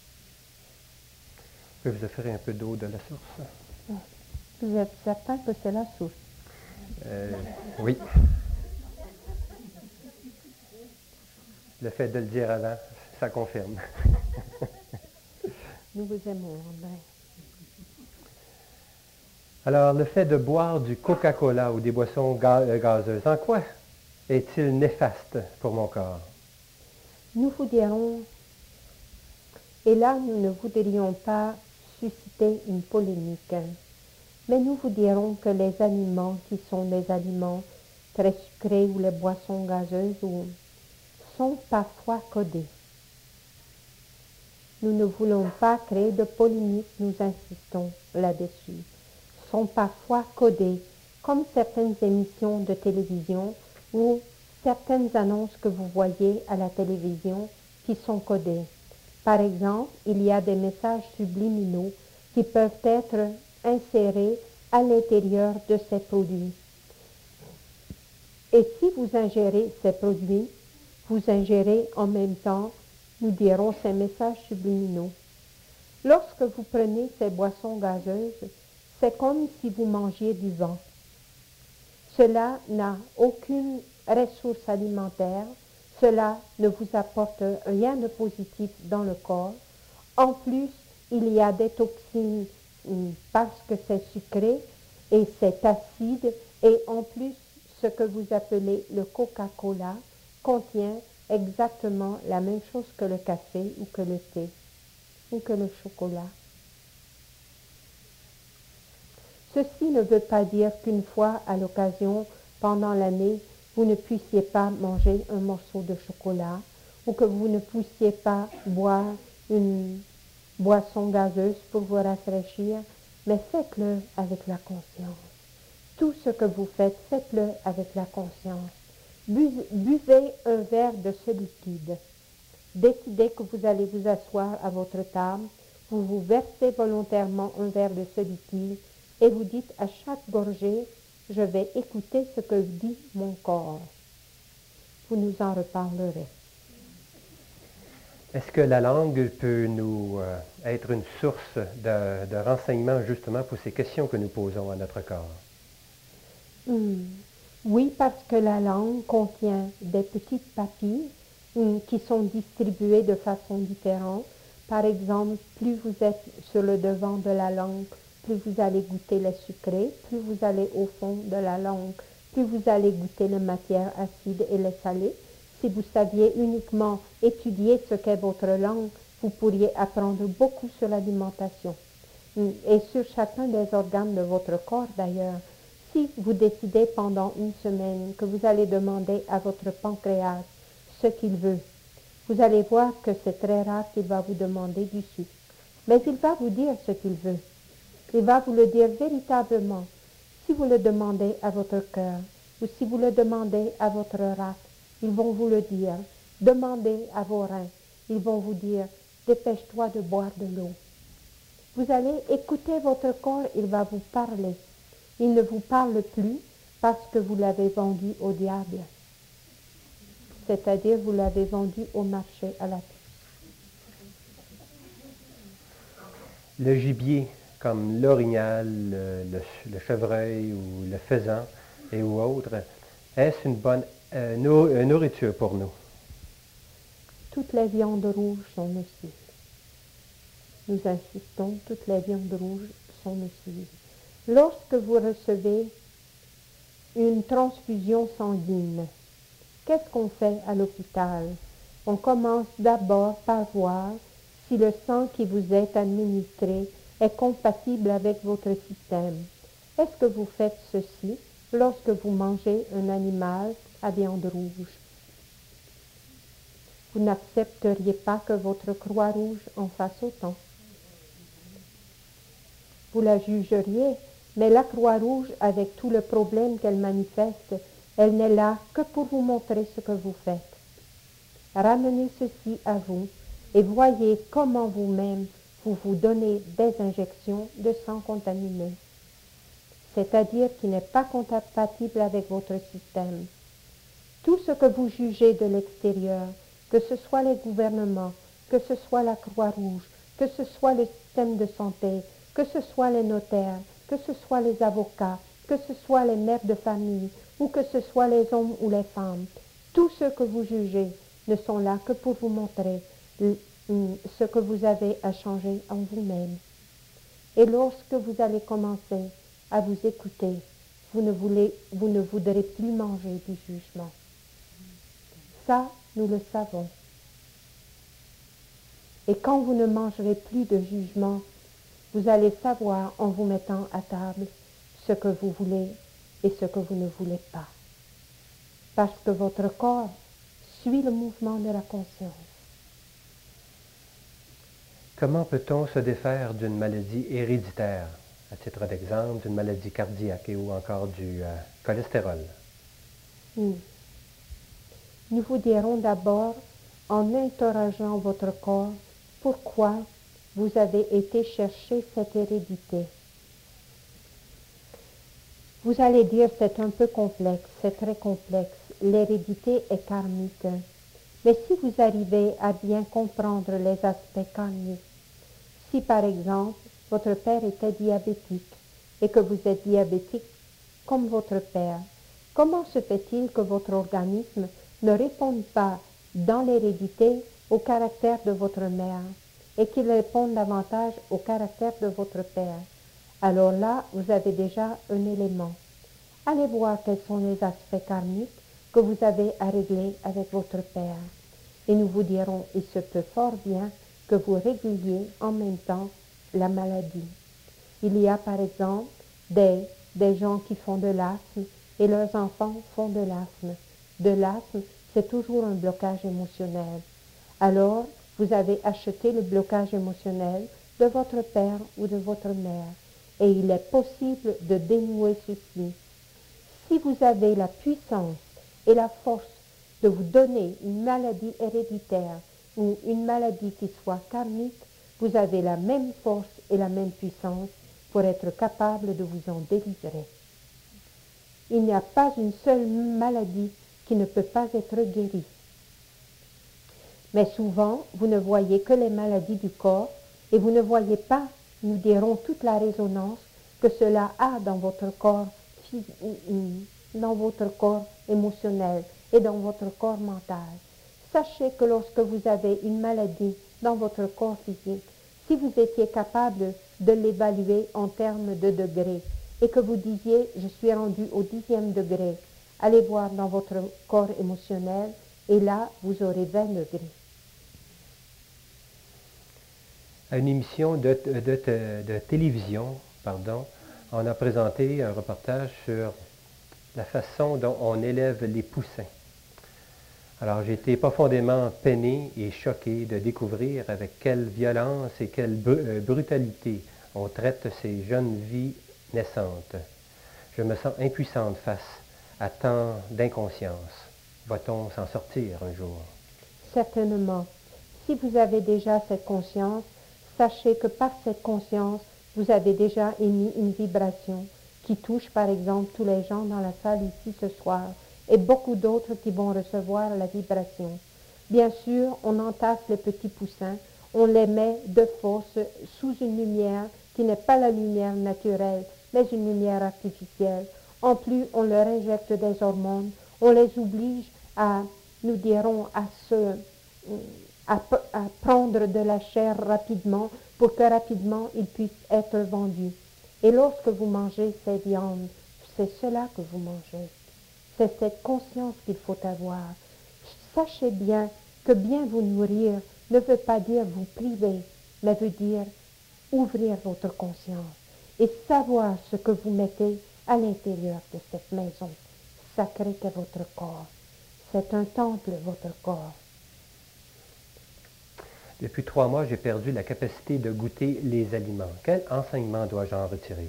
Je vais vous offrir un peu d'eau de la source. Vous êtes certain que c'est la source? Oui. Le fait de le dire avant, ça confirme. Nous vous aimons, André. Alors, le fait de boire du Coca-Cola ou des boissons gazeuses, en quoi est-il néfaste pour mon corps? Nous vous dirons, et là nous ne voudrions pas susciter une polémique, mais nous vous dirons que les aliments qui sont des aliments très sucrés ou les boissons gazeuses sont parfois codés. Nous ne voulons pas créer de polémique, nous insistons là-dessus. Sont parfois codés, comme certaines émissions de télévision ou certaines annonces que vous voyez à la télévision qui sont codées. Par exemple, il y a des messages subliminaux qui peuvent être insérés à l'intérieur de ces produits. Et si vous ingérez ces produits, vous ingérez en même temps, nous dirons, ces messages subliminaux. Lorsque vous prenez ces boissons gazeuses, c'est comme si vous mangiez du vent. Cela n'a aucune ressource alimentaire, Cela ne vous apporte rien de positif dans le corps. En plus, il y a des toxines parce que c'est sucré et c'est acide. Et en plus, ce que vous appelez le Coca-Cola contient exactement la même chose que le café ou que le thé ou que le chocolat. Ceci ne veut pas dire qu'une fois à l'occasion, pendant l'année, vous ne puissiez pas manger un morceau de chocolat ou que vous ne puissiez pas boire une boisson gazeuse pour vous rafraîchir, mais faites-le avec la conscience. Tout ce que vous faites, faites-le avec la conscience. Buvez un verre de ce liquide. Décidez que vous allez vous asseoir à votre table, vous vous versez volontairement un verre de ce liquide et vous dites à chaque gorgée, je vais écouter ce que dit mon corps. Vous nous en reparlerez. Est-ce que la langue peut nous être une source de renseignement justement pour ces questions que nous posons à notre corps? Oui, parce que la langue contient des petites papilles qui sont distribuées de façon différente. Par exemple, plus vous êtes sur le devant de la langue, plus vous allez goûter les sucrés, plus vous allez au fond de la langue, plus vous allez goûter les matières acides et les salées. Si vous saviez uniquement étudier ce qu'est votre langue, vous pourriez apprendre beaucoup sur l'alimentation et sur chacun des organes de votre corps d'ailleurs. Si vous décidez pendant une semaine que vous allez demander à votre pancréas ce qu'il veut, vous allez voir que c'est très rare qu'il va vous demander du sucre. Mais il va vous dire ce qu'il veut. Il va vous le dire véritablement. Si vous le demandez à votre cœur ou si vous le demandez à votre rate, ils vont vous le dire. Demandez à vos reins. Ils vont vous dire, dépêche-toi de boire de l'eau. Vous allez écouter votre corps, il va vous parler. Il ne vous parle plus parce que vous l'avez vendu au diable. C'est-à-dire vous l'avez vendu au marché à la puce. Le gibier, comme l'orignal, le chevreuil ou le faisan et ou autre, est-ce une bonne nourriture pour nous? Toutes les viandes rouges sont nocives. Nous insistons, toutes les viandes rouges sont nocives. Lorsque vous recevez une transfusion sanguine, qu'est-ce qu'on fait à l'hôpital? On commence d'abord par voir si le sang qui vous est administré est compatible avec votre système. Est-ce que vous faites ceci lorsque vous mangez un animal à viande rouge? Vous n'accepteriez pas que votre Croix-Rouge en fasse autant. Vous la jugeriez, mais la Croix-Rouge, avec tout le problème qu'elle manifeste, elle n'est là que pour vous montrer ce que vous faites. Ramenez ceci à vous et voyez comment vous-même vous vous donnez des injections de sang contaminé, c'est-à-dire qui n'est pas compatible avec votre système. Tout ce que vous jugez de l'extérieur, que ce soit les gouvernements, que ce soit la Croix-Rouge, que ce soit le système de santé, que ce soit les notaires, que ce soit les avocats, que ce soit les mères de famille, ou que ce soit les hommes ou les femmes, tous ceux que vous jugez ne sont là que pour vous montrer ce que vous avez à changer en vous-même. Et lorsque vous allez commencer à vous écouter, vous ne voudrez plus manger du jugement. Ça, nous le savons. Et quand vous ne mangerez plus de jugement, vous allez savoir en vous mettant à table ce que vous voulez et ce que vous ne voulez pas. Parce que votre corps suit le mouvement de la conscience. Comment peut-on se défaire d'une maladie héréditaire, à titre d'exemple, d'une maladie cardiaque ou encore du cholestérol? Nous vous dirons d'abord, en interrogeant votre corps, pourquoi vous avez été chercher cette hérédité. Vous allez dire c'est un peu complexe, c'est très complexe, l'hérédité est karmique. Mais si vous arrivez à bien comprendre les aspects karmiques, si par exemple votre père était diabétique et que vous êtes diabétique comme votre père, comment se fait-il que votre organisme ne réponde pas dans l'hérédité au caractère de votre mère et qu'ils répondent davantage au caractère de votre père, alors là, vous avez déjà un élément. Allez voir quels sont les aspects karmiques que vous avez à régler avec votre père. Et nous vous dirons, il se peut fort bien que vous régliez en même temps la maladie. Il y a par exemple des gens qui font de l'asthme et leurs enfants font de l'asthme. De l'asthme, c'est toujours un blocage émotionnel. Alors, vous avez acheté le blocage émotionnel de votre père ou de votre mère. Et il est possible de dénouer ceci. Si vous avez la puissance et la force de vous donner une maladie héréditaire ou une maladie qui soit karmique, vous avez la même force et la même puissance pour être capable de vous en délivrer. Il n'y a pas une seule maladie qui ne peut pas être guérie. Mais souvent, vous ne voyez que les maladies du corps et vous ne voyez pas, nous dirons, toute la résonance que cela a dans votre corps émotionnel et dans votre corps mental. Sachez que lorsque vous avez une maladie dans votre corps physique, si vous étiez capable de l'évaluer en termes de degrés et que vous disiez « je suis rendu au 10e degré », allez voir dans votre corps émotionnel et là, vous aurez 20 degrés. À une émission de télévision, on a présenté un reportage sur la façon dont on élève les poussins. Alors, j'ai été profondément peiné et choqué de découvrir avec quelle violence et quelle brutalité on traite ces jeunes vies naissantes. Je me sens impuissante face à tant d'inconscience. Va-t-on s'en sortir un jour? Certainement. Si vous avez déjà cette conscience, sachez que par cette conscience, vous avez déjà émis une vibration qui touche par exemple tous les gens dans la salle ici ce soir et beaucoup d'autres qui vont recevoir la vibration. Bien sûr, on entasse les petits poussins, on les met de force sous une lumière qui n'est pas la lumière naturelle, mais une lumière artificielle. En plus, on leur injecte des hormones, on les oblige à, nous dirons, à prendre de la chair rapidement pour que rapidement ils puissent être vendus. Et lorsque vous mangez ces viandes, c'est cela que vous mangez. C'est cette conscience qu'il faut avoir. Sachez bien que bien vous nourrir ne veut pas dire vous priver, mais veut dire ouvrir votre conscience et savoir ce que vous mettez à l'intérieur de cette maison sacrée qu'est votre corps. C'est un temple, votre corps. Depuis 3 mois, j'ai perdu la capacité de goûter les aliments. Quel enseignement dois-je en retirer?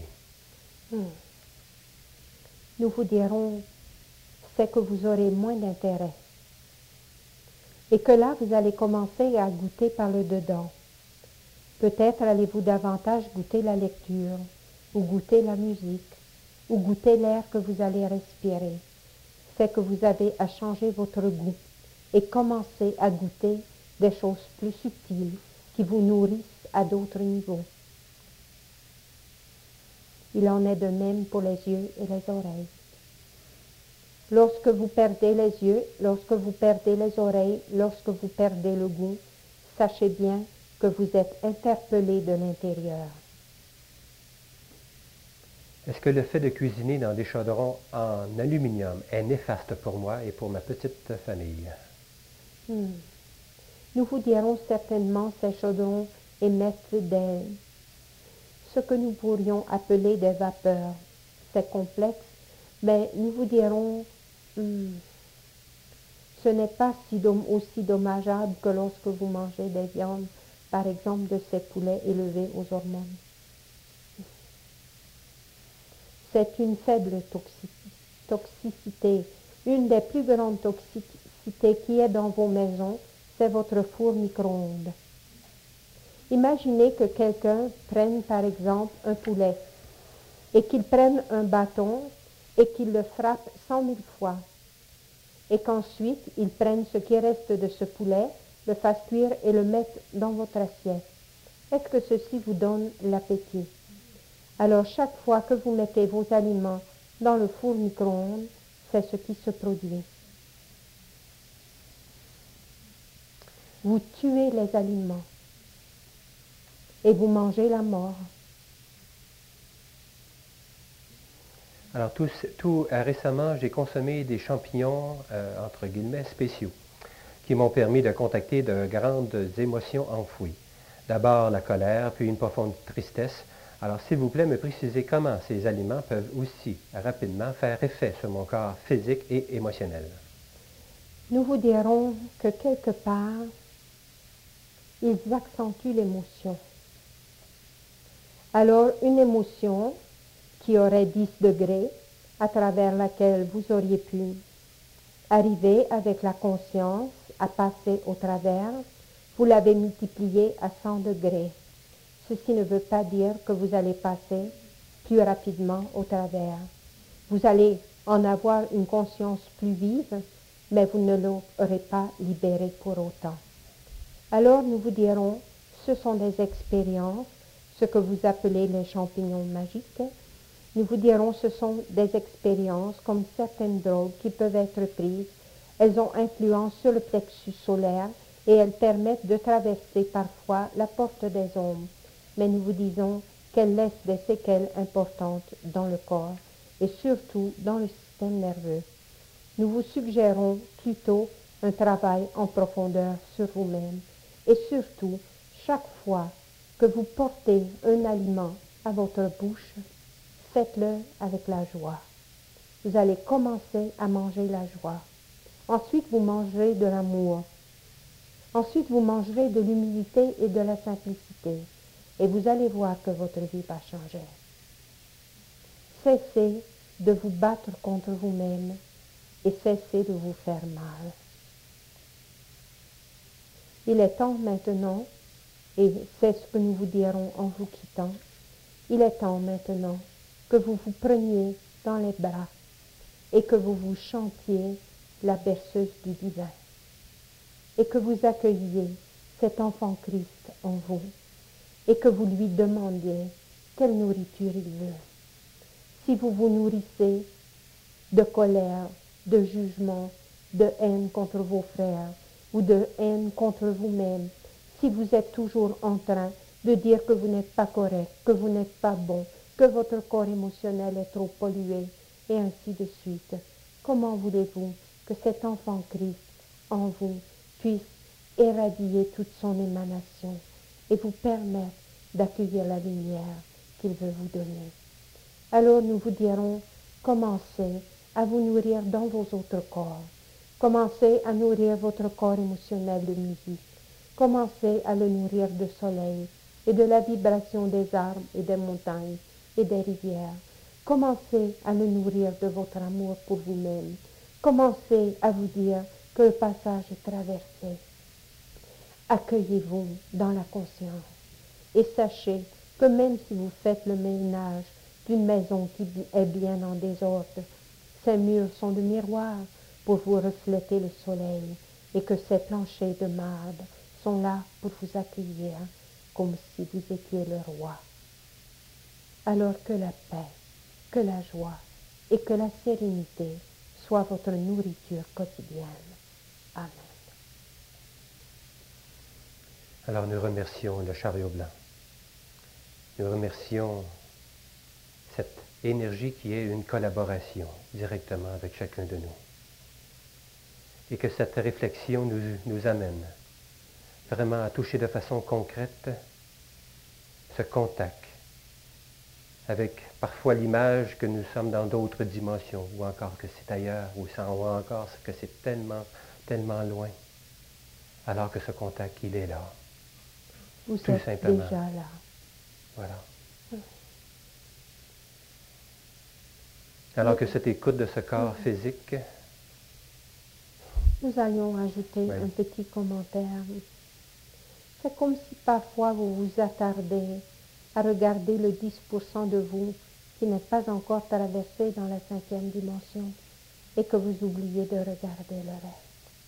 Nous vous dirons, c'est que vous aurez moins d'intérêt. Et que là, vous allez commencer à goûter par le dedans. Peut-être allez-vous davantage goûter la lecture, ou goûter la musique, ou goûter l'air que vous allez respirer. C'est que vous avez à changer votre goût et commencer à goûter des choses plus subtiles qui vous nourrissent à d'autres niveaux. Il en est de même pour les yeux et les oreilles. Lorsque vous perdez les yeux, lorsque vous perdez les oreilles, lorsque vous perdez le goût, sachez bien que vous êtes interpellé de l'intérieur. Est-ce que le fait de cuisiner dans des chaudrons en aluminium est néfaste pour moi et pour ma petite famille? Nous vous dirons certainement ces chaudrons émettent ce que nous pourrions appeler des vapeurs. C'est complexe, mais nous vous dirons ce n'est pas aussi dommageable que lorsque vous mangez des viandes, par exemple de ces poulets élevés aux hormones. C'est une faible toxicité. Une des plus grandes toxicités qui est dans vos maisons, c'est votre four micro-ondes. Imaginez que quelqu'un prenne par exemple un poulet et qu'il prenne un bâton et qu'il le frappe 100 000 fois et qu'ensuite il prenne ce qui reste de ce poulet, le fasse cuire et le mette dans votre assiette. Est-ce que ceci vous donne l'appétit? Alors chaque fois que vous mettez vos aliments dans le four micro-ondes, c'est ce qui se produit. vous tuez les aliments et vous mangez la mort. Alors, récemment, j'ai consommé des champignons, entre guillemets, spéciaux, qui m'ont permis de contacter de grandes émotions enfouies. D'abord la colère, puis une profonde tristesse. Alors, s'il vous plaît, me précisez comment ces aliments peuvent aussi rapidement faire effet sur mon corps physique et émotionnel. Nous vous dirons que quelque part, ils accentuent l'émotion. Alors, une émotion qui aurait 10 degrés, à travers laquelle vous auriez pu arriver avec la conscience à passer au travers, vous l'avez multipliée à 100 degrés. Ceci ne veut pas dire que vous allez passer plus rapidement au travers. Vous allez en avoir une conscience plus vive, mais vous ne l'aurez pas libéré pour autant. Alors nous vous dirons, ce sont des expériences, ce que vous appelez les champignons magiques. Nous vous dirons, ce sont des expériences comme certaines drogues qui peuvent être prises. Elles ont influence sur le plexus solaire et elles permettent de traverser parfois la porte des ombres. Mais nous vous disons qu'elles laissent des séquelles importantes dans le corps et surtout dans le système nerveux. Nous vous suggérons plutôt un travail en profondeur sur vous-même et surtout, chaque fois que vous portez un aliment à votre bouche, faites-le avec la joie. Vous allez commencer à manger la joie. Ensuite, vous mangerez de l'amour. Ensuite, vous mangerez de l'humilité et de la simplicité. Et vous allez voir que votre vie va changer. Cessez de vous battre contre vous-même et cessez de vous faire mal. Il est temps maintenant, et c'est ce que nous vous dirons en vous quittant, il est temps maintenant que vous vous preniez dans les bras et que vous vous chantiez la berceuse du divin et que vous accueilliez cet enfant Christ en vous et que vous lui demandiez quelle nourriture il veut. Si vous vous nourrissez de colère, de jugement, de haine contre vos frères ou de haine contre vous-même, si vous êtes toujours en train de dire que vous n'êtes pas correct, que vous n'êtes pas bon, que votre corps émotionnel est trop pollué, et ainsi de suite, comment voulez-vous que cet enfant Christ en vous puisse éradier toute son émanation et vous permettre d'accueillir la lumière qu'il veut vous donner? Alors nous vous dirons, commencez à vous nourrir dans vos autres corps. Commencez à nourrir votre corps émotionnel de musique. Commencez à le nourrir de soleil et de la vibration des arbres et des montagnes et des rivières. Commencez à le nourrir de votre amour pour vous-même. Commencez à vous dire que le passage est traversé. Accueillez-vous dans la conscience et sachez que même si vous faites le ménage d'une maison qui est bien en désordre, ces murs sont de miroirs pour vous refléter le soleil et que ces planchers de marbre sont là pour vous accueillir comme si vous étiez le roi. Alors que la paix, que la joie et que la sérénité soient votre nourriture quotidienne. Amen. Alors nous remercions le chariot blanc. Nous remercions cette énergie qui est une collaboration directement avec chacun de nous. Et que cette réflexion nous amène vraiment à toucher de façon concrète ce contact avec parfois l'image que nous sommes dans d'autres dimensions, ou encore que c'est ailleurs, ou encore que c'est tellement, tellement loin, alors que ce contact, il est là. Vous tout êtes simplement. déjà là. Voilà. Alors que cette écoute de ce corps physique, nous allions ajouter oui, un petit commentaire. C'est comme si parfois vous vous attardez à regarder le 10% de vous qui n'est pas encore traversé dans la 5e dimension et que vous oubliez de regarder le reste.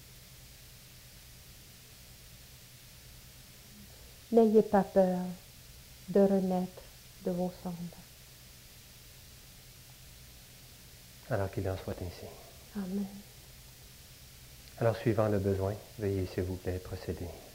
N'ayez pas peur de renaître de vos cendres. alors qu'il en soit ainsi. Amen. Alors, suivant le besoin, veuillez, s'il vous plaît, procéder.